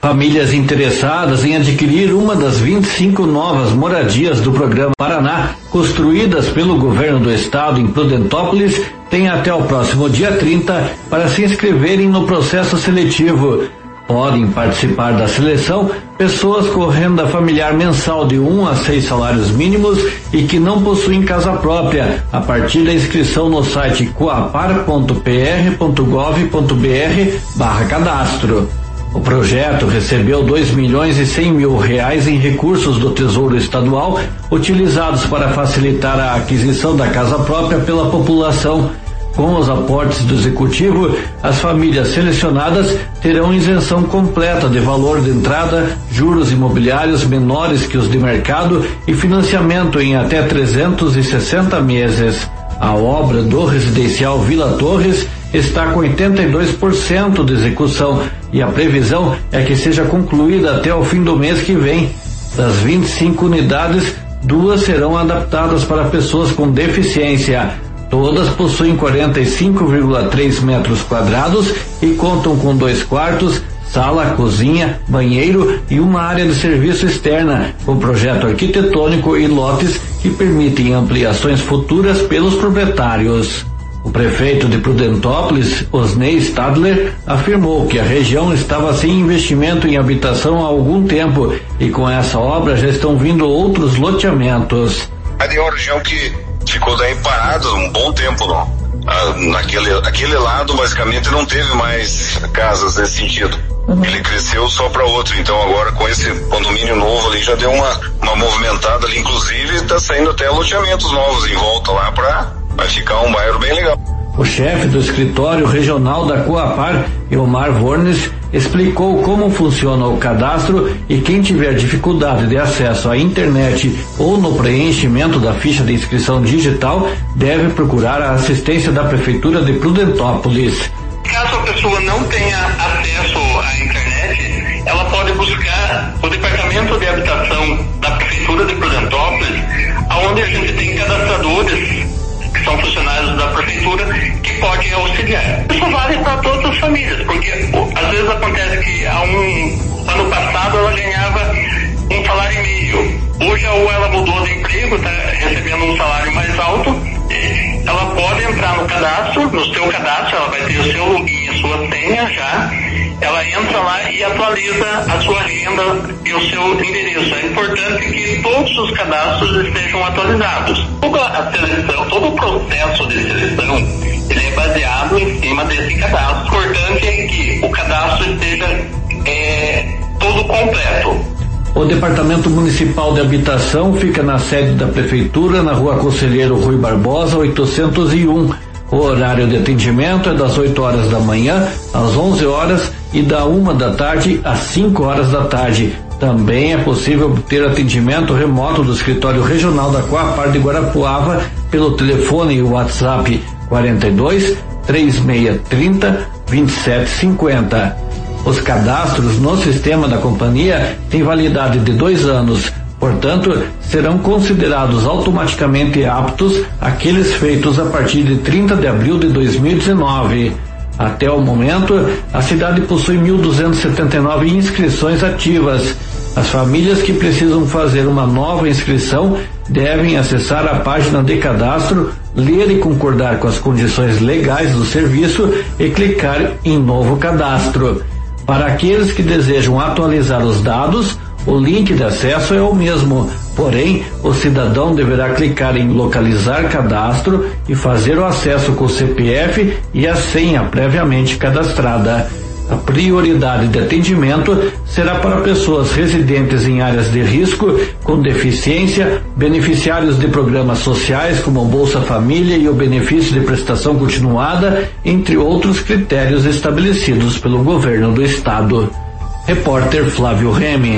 Famílias interessadas em adquirir uma das 25 novas moradias do programa Paraná, construídas pelo governo do estado em Prudentópolis, têm até o próximo dia 30 para se inscreverem no processo seletivo. Podem participar da seleção pessoas com renda familiar mensal de 1 a 6 salários mínimos e que não possuem casa própria, a partir da inscrição no site coapar.pr.gov.br/cadastro. O projeto recebeu R$2.100.000 em recursos do Tesouro Estadual, utilizados para facilitar a aquisição da casa própria pela população. Com os aportes do Executivo, as famílias selecionadas terão isenção completa de valor de entrada, juros imobiliários menores que os de mercado e financiamento em até 360 meses. A obra do residencial Vila Torres está com 82% de execução e a previsão é que seja concluída até o fim do mês que vem. Das 25 unidades, 2 serão adaptadas para pessoas com deficiência. Todas possuem 45,3 metros quadrados e contam com 2 quartos, sala, cozinha, banheiro e uma área de serviço externa, com projeto arquitetônico e lotes que permitem ampliações futuras pelos proprietários. O prefeito de Prudentópolis, Osnei Stadler, afirmou que a região estava sem investimento em habitação há algum tempo e com essa obra já estão vindo outros loteamentos. É uma região que ficou daí parado um bom tempo, não? Naquele lado basicamente não teve mais casas nesse sentido. Ele cresceu só para outro, então agora com esse condomínio novo ali já deu uma movimentada ali, inclusive está saindo até loteamentos novos em volta lá vai ficar um bairro bem legal. O chefe do escritório regional da Coapar, Elmar Vornes, explicou como funciona o cadastro e quem tiver dificuldade de acesso à internet ou no preenchimento da ficha de inscrição digital deve procurar a assistência da Prefeitura de Prudentópolis. Caso a pessoa não tenha acesso à internet, ela pode buscar o Departamento de Habitação da Prefeitura de Prudentópolis, onde a gente tem cadastradores que são funcionários da prefeitura que podem auxiliar. Isso vale para todas as famílias, porque às vezes acontece que ano passado ela ganhava um salário e meio. Hoje ou ela mudou de emprego, está recebendo um salário mais alto, ela pode entrar no cadastro, no seu cadastro, ela vai ter o seu login, a sua senha já, ela entra lá e atualiza a sua renda e o seu endereço. É importante que todos os cadastros estejam atualizados. Toda a seleção, todo o processo de seleção, ele é baseado em cima desse cadastro. O importante é que o cadastro esteja todo completo. O Departamento Municipal de Habitação fica na sede da Prefeitura, na Rua Conselheiro Rui Barbosa, 801. O horário de atendimento é das 8 horas da manhã às 11 horas e da 1 da tarde às 5 horas da tarde. Também é possível obter atendimento remoto do escritório regional da Coapar de Guarapuava pelo telefone e WhatsApp 42 3630 2750. Os cadastros no sistema da companhia têm validade de 2 anos, portanto, serão considerados automaticamente aptos aqueles feitos a partir de 30 de abril de 2019. Até o momento, a cidade possui 1.279 inscrições ativas. As famílias que precisam fazer uma nova inscrição devem acessar a página de cadastro, ler e concordar com as condições legais do serviço e clicar em Novo Cadastro. Para aqueles que desejam atualizar os dados, o link de acesso é o mesmo, porém, o cidadão deverá clicar em Localizar Cadastro e fazer o acesso com o CPF e a senha previamente cadastrada. A prioridade de atendimento será para pessoas residentes em áreas de risco, com deficiência, beneficiários de programas sociais como Bolsa Família e o benefício de prestação continuada, entre outros critérios estabelecidos pelo governo do estado. Repórter Flávio Remy.